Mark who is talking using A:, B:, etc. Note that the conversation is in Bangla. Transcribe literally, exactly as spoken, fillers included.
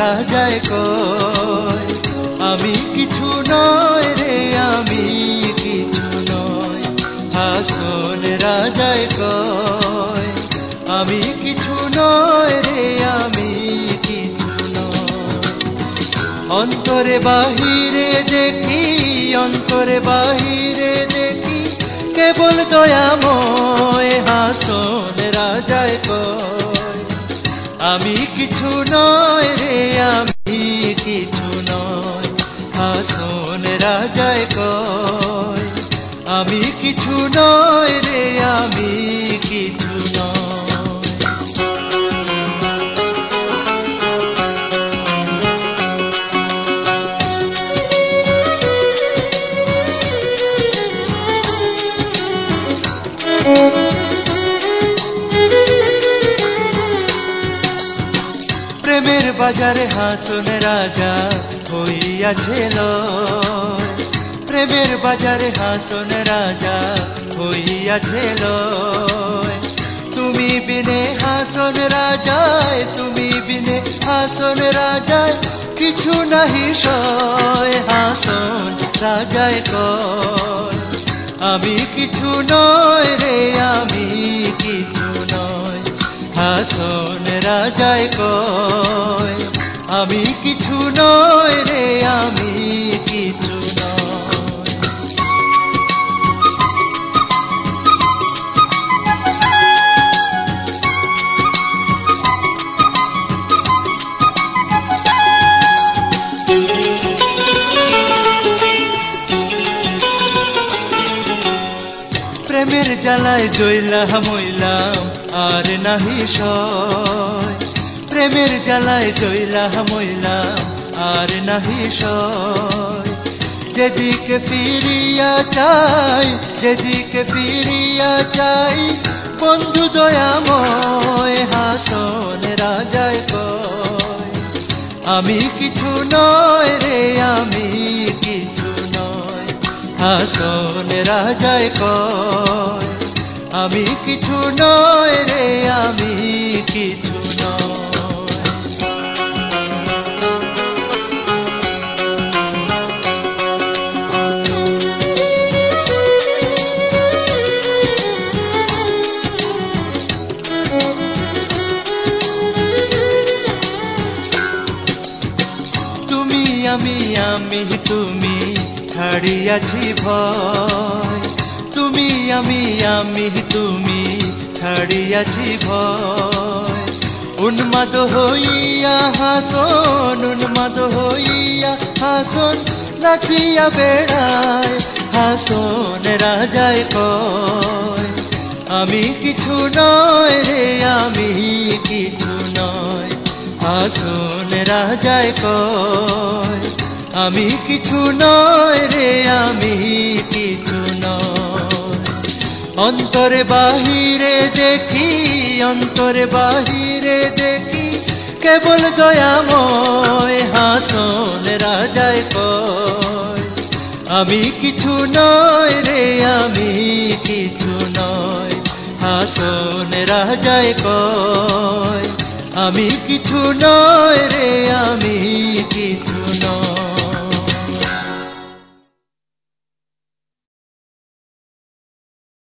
A: রাজায় কয় আমি কিছু নয় রে, আমি কিছু নয়। হাসন রাজায় কয় আমি কিছু নয় রে, আমি কিছু নয়। অন্তরে বাহিরে দেখি, অন্তরে বাহিরে দেখি কেবল দয়াময়। হাসন রাজায় কয় আমি কিছু নয় রে, আমি কিছু নয়। হাসন রাজায় কয় আমি কিছু নয় রে, আমি কিছু নয়। প্রেমের বাজারে হাসন রাজা হইয়াছে লয়। প্রেমের বাজারে হাসন রাজা হইয়াছে লয়। তুমি বিনে হাসন রাজায়, তুমি বিনে হাসন রাজায় কিছু নাহি সয়। হাসন রাজায় কয় আমি কিছু নয় রে, আমি কিছু নয়। হাসন রাজায় কয় আমি কিছু নয় রে, আমি কিছু নয়। প্রেমের জ্বালায় জইলা মইলাম আর নাহি সয়। প্রেমের জ্বালায় জইলা মইলাম আর নাহি সয়। যেদিকে ফিরিয়া চাই, যেদিকে ফিরিয়া চাই বন্ধু দয়াময়। হাসন রাজায় কয় আমি কিছু নয় রে, আমি কিছু নয়। হাসন রাজায় কয় আমি কিছু নয় রে, আমি কিছু নয়। তুমি আমি আমি তুমি ছাড়িয়াছি ভয়। তুমি আমি আমি তুমি ছাড়িয়াছি ভয়। উন্মাদ হইয়া হাসন, উন্মাদ হইয়া হাসন নাচিয়া বেড়ায়। হাসন রাজায় কয় আমি কিছু নয় রে, আমি কিছু নয়। হাসন রাজায় কয় আমি কিছু নয় রে, আমি কিছু নয়। অন্তরে বাহিরে দেখি, অন্তরে বাহিরে দেখি কেবল দয়াময়। হাসন রাজায় কয় আমি কিছু নয় রে, আমি কিছু নয়। হাসন রাজায় কয় আমি কিছু নয় রে, আমি কিছু